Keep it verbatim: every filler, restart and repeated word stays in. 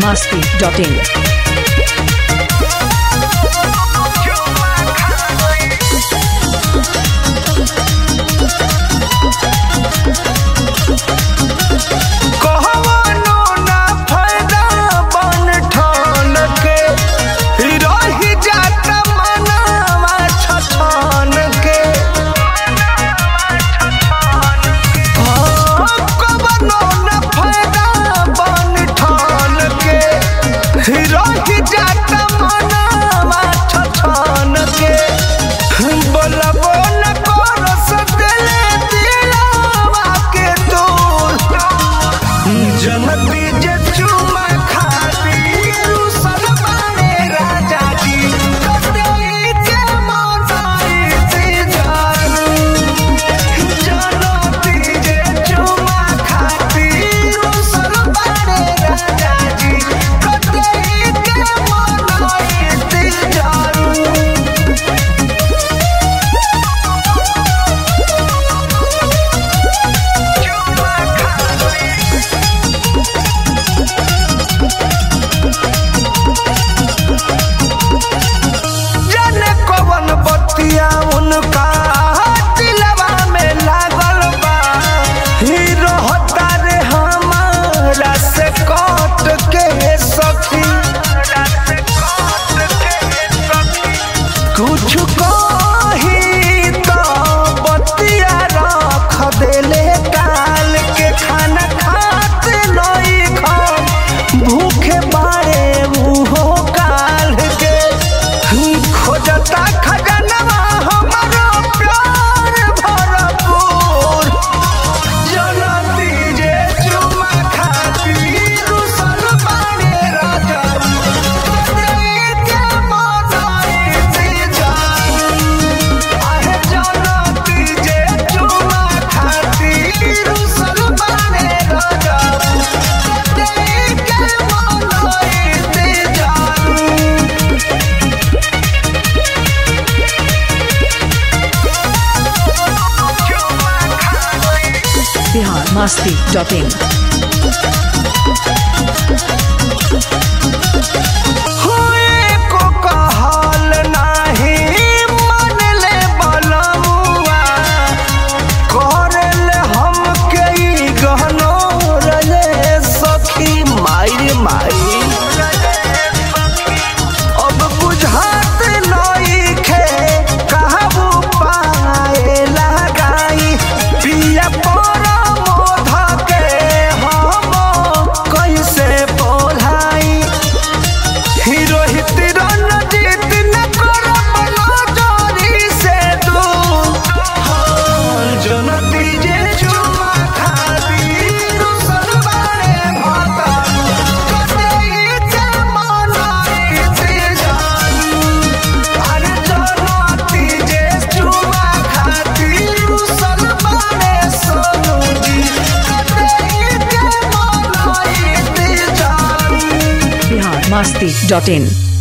masti dot in. कुछ कही तो बतिया रख देले काल के खाना खात नहीं खाम भूखे बारे उहो काल के खोजता खजनवा हमारो प्यार भरपूर जनती जे चुमा खातिर रुसल बारे राजा Bihar masti dot in. masti dot in.